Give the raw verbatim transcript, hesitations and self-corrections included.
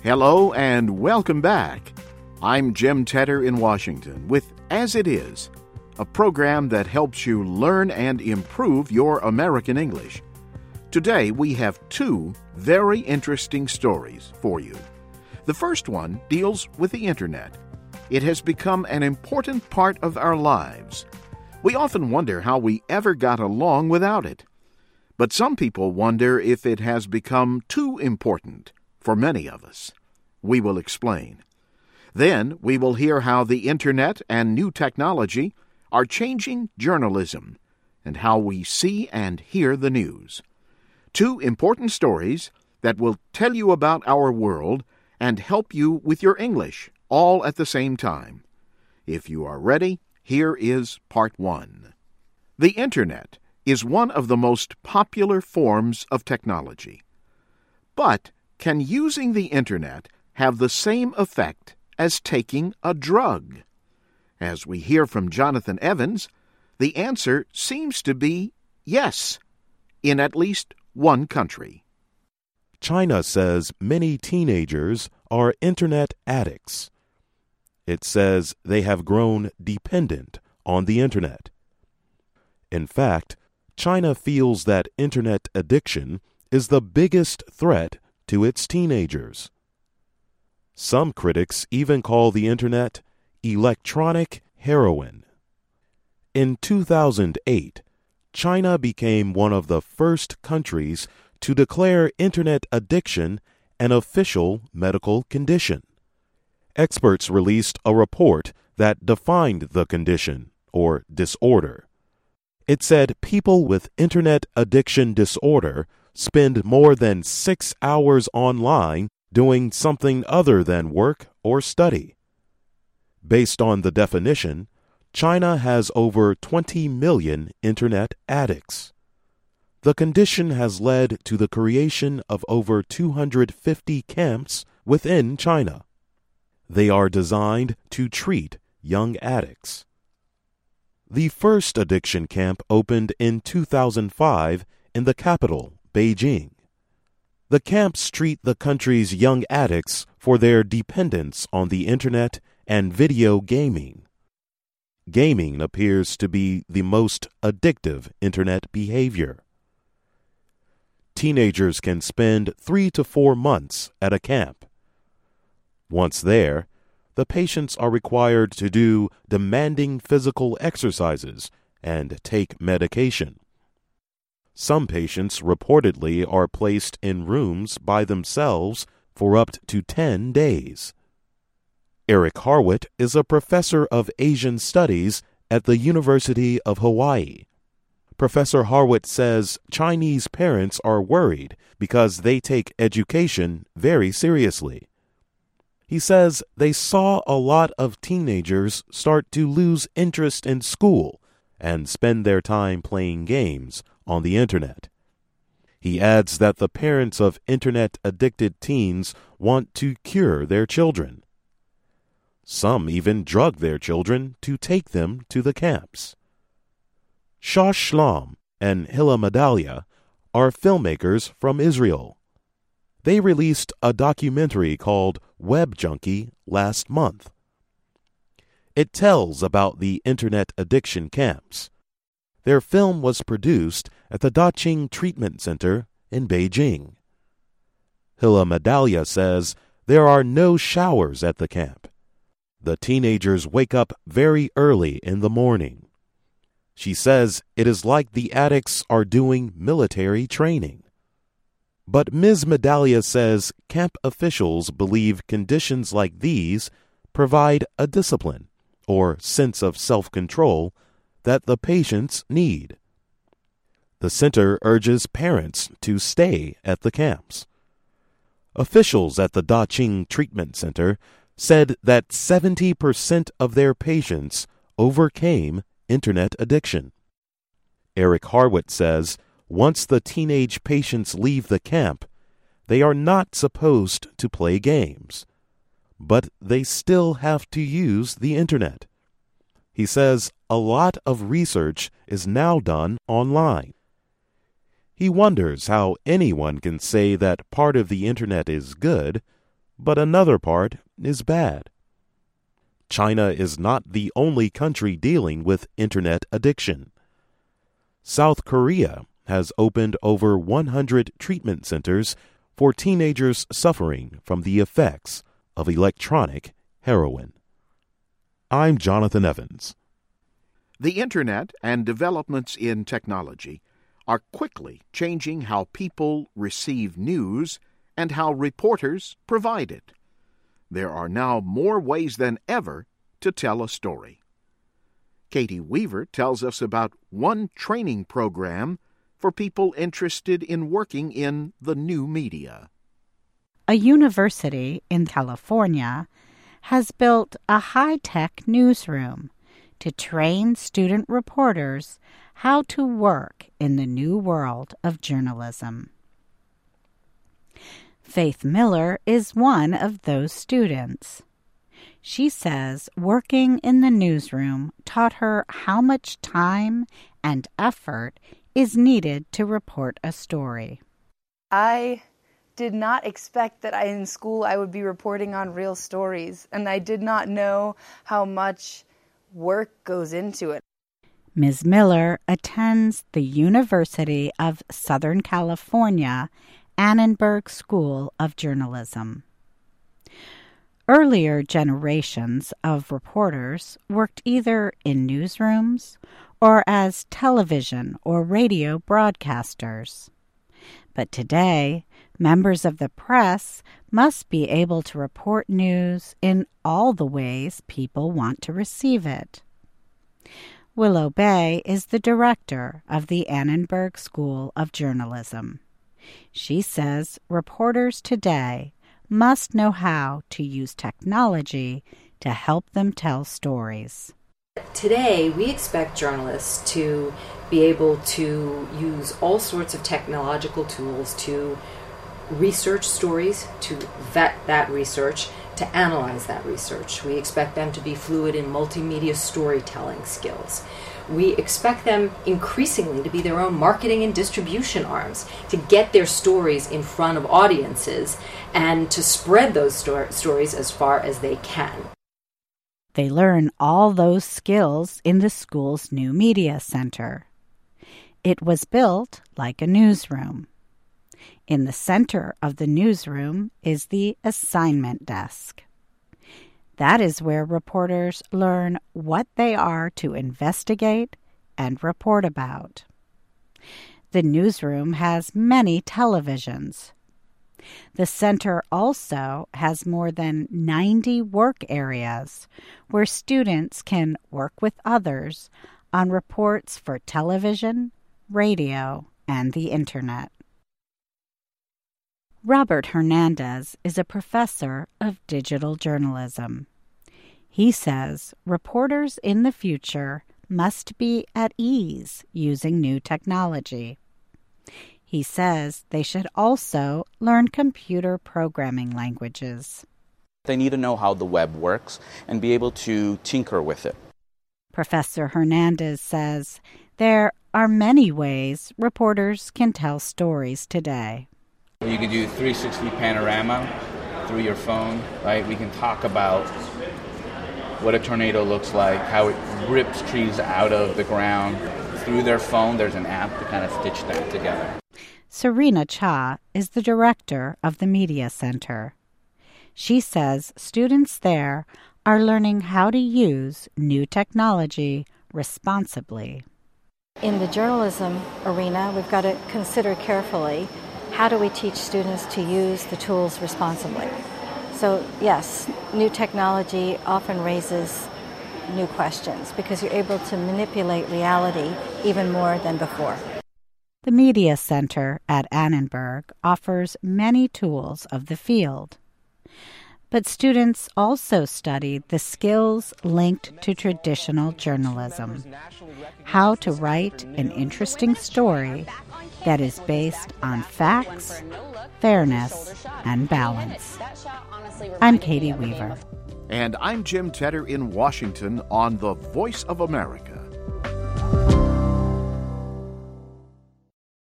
Hello and welcome back. I'm Jim Tedder in Washington with As It Is, a program that helps you learn and improve your American English. Today we have two very interesting stories for you. The first one deals with the Internet. It has become an important part of our lives. We often wonder how we ever got along without it. But some people wonder if it has become too important for many of us. We will explain. Then we will hear how the Internet and new technology are changing journalism and how we see and hear the news. Two important stories that will tell you about our world and help you with your English all at the same time. If you are ready, here is part one. The Internet is one of the most popular forms of technology. But can using the Internet have the same effect as taking a drug? As we hear from Jonathan Evans, the answer seems to be yes, in at least one country. China says many teenagers are Internet addicts. It says they have grown dependent on the Internet. In fact, China feels that Internet addiction is the biggest threat to its teenagers. Some critics even call the Internet electronic heroin. In two thousand eight, China became one of the first countries to declare Internet addiction an official medical condition. Experts released a report that defined the condition, or disorder. It said people with Internet addiction disorder spend more than six hours online doing something other than work or study. Based on the definition, China has over twenty million Internet addicts. The condition has led to the creation of over two hundred fifty camps within China. They are designed to treat young addicts. The first addiction camp opened in two thousand five in the capital, Beijing. The camps treat the country's young addicts for their dependence on the Internet and video gaming. Gaming appears to be the most addictive Internet behavior. Teenagers can spend three to four months at a camp. Once there, the patients are required to do demanding physical exercises and take medication. Some patients reportedly are placed in rooms by themselves for up to ten days. Eric Harwit is a professor of Asian Studies at the University of Hawaii. Professor Harwit says Chinese parents are worried because they take education very seriously. He says they saw a lot of teenagers start to lose interest in school and spend their time playing games on the Internet. He adds that the parents of Internet-addicted teens want to cure their children. Some even drug their children to take them to the camps. Shah Shlam and Hilla Medalia are filmmakers from Israel. They released a documentary called Web Junkie last month. It tells about the Internet addiction camps. Their film was produced at the Daqing Treatment Center in Beijing. Hilla Medalia says there are no showers at the camp. The teenagers wake up very early in the morning. She says it is like the addicts are doing military training. But Miz Medalia says camp officials believe conditions like these provide a discipline or sense of self-control that the patients need. The center urges parents to stay at the camps. Officials at the Daqing Treatment Center said that seventy percent of their patients overcame Internet addiction. Eric Harwit says once the teenage patients leave the camp, they are not supposed to play games, but they still have to use the Internet. He says a lot of research is now done online. He wonders how anyone can say that part of the Internet is good, but another part is bad. China is not the only country dealing with internet addiction. South Korea has opened over one hundred treatment centers for teenagers suffering from the effects of electronic heroin. I'm Jonathan Evans. The Internet and developments in technology are quickly changing how people receive news and how reporters provide it. There are now more ways than ever to tell a story. Katie Weaver tells us about one training program for people interested in working in the new media. A university in California has built a high-tech newsroom to train student reporters how to work in the new world of journalism. Faith Miller is one of those students. She says working in the newsroom taught her how much time and effort is needed to report a story. I did not expect that I, in school I would be reporting on real stories, and I did not know how much work goes into it. Miz Miller attends the University of Southern California Annenberg School of Journalism. Earlier generations of reporters worked either in newsrooms or as television or radio broadcasters. But today, members of the press must be able to report news in all the ways people want to receive it. Willow Bay is the director of the Annenberg School of Journalism. She says reporters today must know how to use technology to help them tell stories. Today, we expect journalists to be able to use all sorts of technological tools to research stories, to vet that research, to analyze that research. We expect them to be fluid in multimedia storytelling skills. We expect them increasingly to be their own marketing and distribution arms, to get their stories in front of audiences and to spread those sto- stories as far as they can. They learn all those skills in the school's new media center. It was built like a newsroom. In the center of the newsroom is the assignment desk. That is where reporters learn what they are to investigate and report about. The newsroom has many televisions. The center also has more than ninety work areas where students can work with others on reports for television, radio, and the Internet. Robert Hernandez is a professor of digital journalism. He says reporters in the future must be at ease using new technology. He says they should also learn computer programming languages. They need to know how the web works and be able to tinker with it. Professor Hernandez says there are many ways reporters can tell stories today. You can do three sixty panorama through your phone, right? We can talk about what a tornado looks like, how it rips trees out of the ground. Through their phone, there's an app to kind of stitch that together. Serena Cha is the director of the Media Center. She says students there are learning how to use new technology responsibly. In the journalism arena, we've got to consider carefully how do we teach students to use the tools responsibly. So yes, new technology often raises new questions because you're able to manipulate reality even more than before. The Media Center at Annenberg offers many tools of the field. But students also studied the skills linked to traditional journalism, how to write an interesting story that is based on facts, fairness, and balance. I'm Katie Weaver. And I'm Jim Tedder in Washington on the Voice of America.